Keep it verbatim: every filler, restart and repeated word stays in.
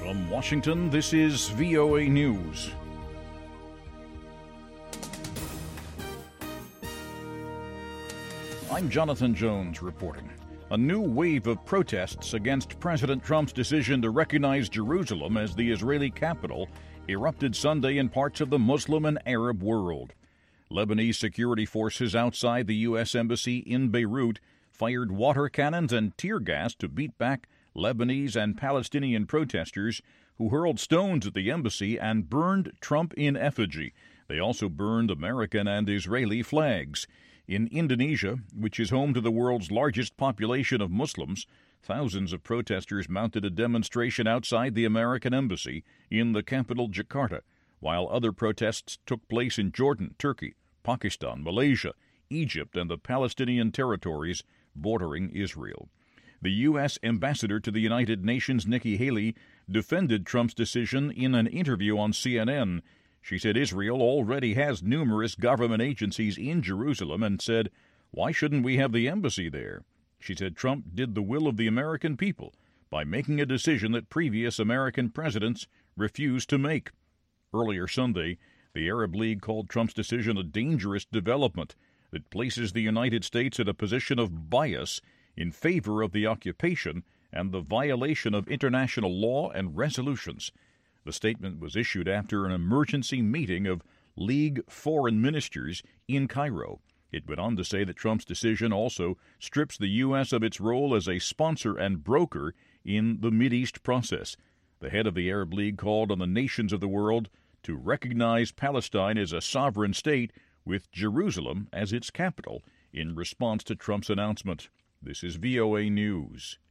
From Washington, this is V O A News. I'm Jonathan Jones reporting. A new wave of protests against President Trump's decision to recognize Jerusalem as the Israeli capital erupted Sunday in parts of the Muslim and Arab world. Lebanese security forces outside the U S Embassy in Beirut fired water cannons and tear gas to beat back Lebanese and Palestinian protesters who hurled stones at the embassy and burned Trump in effigy. They also burned American and Israeli flags. In Indonesia, which is home to the world's largest population of Muslims, thousands of protesters mounted a demonstration outside the American embassy in the capital, Jakarta, while other protests took place in Jordan, Turkey, Pakistan, Malaysia, Egypt, and the Palestinian territories bordering Israel. The U S ambassador to the United Nations, Nikki Haley, defended Trump's decision in an interview on C N N. She said Israel already has numerous government agencies in Jerusalem and said, "Why shouldn't we have the embassy there?" She said Trump did the will of the American people by making a decision that previous American presidents refused to make. Earlier Sunday, the Arab League called Trump's decision a dangerous development that places the United States in a position of bias in favor of the occupation and the violation of international law and resolutions. The statement was issued after an emergency meeting of League foreign ministers in Cairo. It went on to say that Trump's decision also strips the U S of its role as a sponsor and broker in the Mideast process. The head of the Arab League called on the nations of the world to recognize Palestine as a sovereign state with Jerusalem as its capital in response to Trump's announcement. This is V O A News.